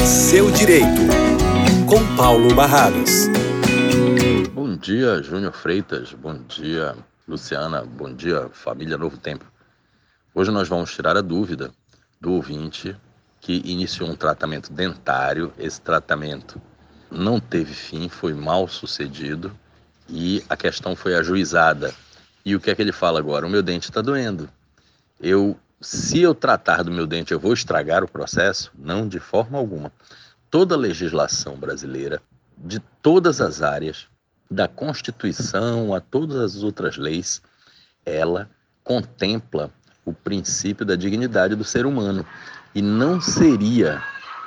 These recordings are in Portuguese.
Seu Direito, com Paulo Barradas. Bom dia, Júnior Freitas. Bom dia, Luciana. Bom dia, família Novo Tempo. Hoje nós vamos tirar a dúvida do ouvinte que iniciou um tratamento dentário. Esse tratamento não teve fim, foi mal sucedido e a questão foi ajuizada. E o que é que ele fala agora? O meu dente está doendo. Se eu tratar do meu dente, eu vou estragar o processo? Não, de forma alguma. Toda a legislação brasileira, de todas as áreas, da Constituição a todas as outras leis, ela contempla o princípio da dignidade do ser humano. E não seria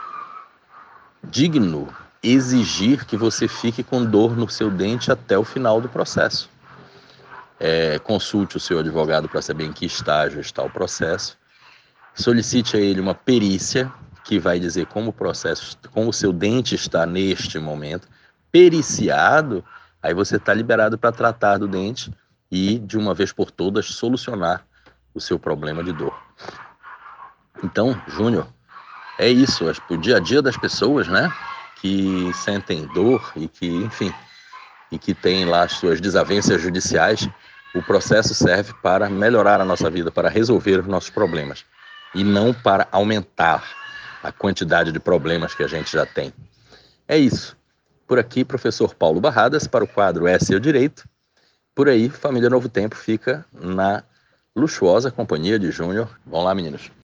digno exigir que você fique com dor no seu dente até o final do processo. Consulte o seu advogado para saber em que estágio está o processo. Solicite a ele uma perícia que vai dizer como o seu dente está neste momento. Periciado, aí você está liberado para tratar do dente e, de uma vez por todas, solucionar o seu problema de dor. Então, Júnior, é isso. O dia a dia das pessoas, né, que sentem dor e que, enfim, e que têm lá as suas desavenças judiciais, o processo serve para melhorar a nossa vida, para resolver os nossos problemas e não para aumentar a quantidade de problemas que a gente já tem. É isso. Por aqui, professor Paulo Barradas, para o quadro É Seu Direito. Por aí, família Novo Tempo fica na luxuosa companhia de Júnior. Vamos lá, meninos.